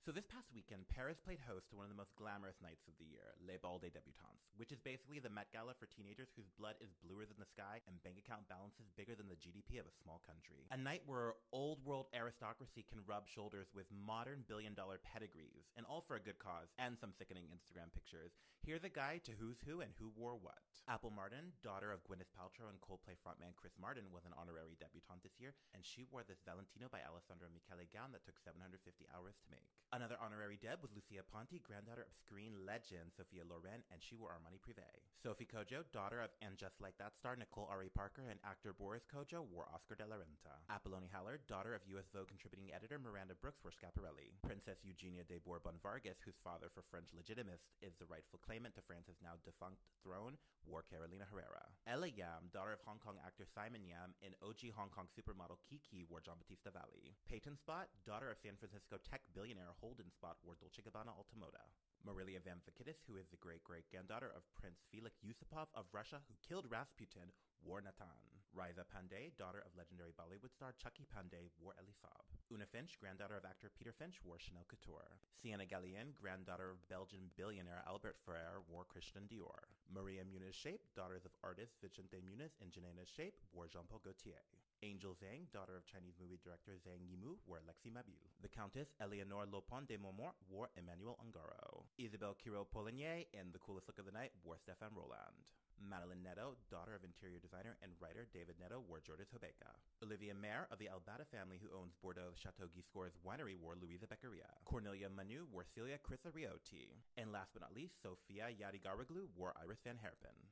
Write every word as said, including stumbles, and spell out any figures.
So this past weekend, Paris played host to one of the most glamorous nights of the year, Les Bals des Débutantes, which is basically the Met Gala for teenagers whose blood is bluer than the sky and bank account balances bigger than the G D P of a small country. A night where old world aristocracy can rub shoulders with modern billion dollar pedigrees, and all for a good cause, and some sickening Instagram pictures. Here's a guide to who's who and who wore what. Apple Martin, daughter of Gwyneth Paltrow and Coldplay frontman Chris Martin, was an honorary debutante this year, and she wore this Valentino by Alessandro Michele gown that took seven hundred fifty hours to make. Another honorary deb was Lucia Ponti, granddaughter of screen legend Sophia Loren, and she wore Armani Privé. Sophie Kojo, daughter of And Just Like That star Nicole Ari Parker and actor Boris Kojo, wore Oscar de la Renta. Apollone Haller, daughter of U S Vogue contributing editor Miranda Brooks, wore Schiaparelli. Princess Eugenia de Bourbon Vargas, whose father for French Legitimist is the rightful claimant to France's now defunct throne, wore Carolina Herrera. Ella Yam, daughter of Hong Kong actor Simon Yam and O G Hong Kong supermodel Kiki, wore Giambattista Valli. Peyton Spot, daughter of San Francisco tech billionaire Holden Spot, wore Dolce Gabbana Altamoda. Marilia Vamvakidis, who is the great-great-granddaughter of Prince Felix Yusupov of Russia, who killed Rasputin, wore Natan. Riza Pandey, daughter of legendary Bollywood star Chucky Pandey, wore Elisab. Una Finch, granddaughter of actor Peter Finch, wore Chanel Couture. Sienna Gallienne, granddaughter of Belgian billionaire Albert Ferrer, wore Christian Dior. Maria Muniz Shape, daughters of artists Vicente Muniz and Janaina Shape, wore Jean-Paul Gaultier. Angel Zhang, daughter of Chinese movie director Zhang Yimou, wore Alexis Mabille. The Countess Eleanore Lopon de Montmort wore Emmanuel Ungaro. Isabelle Quirot-Poligny, in the coolest look of the night, wore Stéphane Roland. Madeline Neto, daughter of interior designer and writer David Neto, wore Jordan Hobeika. Olivia Mayer, of the Albada family who owns Bordeaux Chateau Giscors winery, wore Louisa Beccaria. Cornelia Manu wore Celia Crisariotti. And last but not least, Sofia Yadigaroglu wore Iris van Herpen.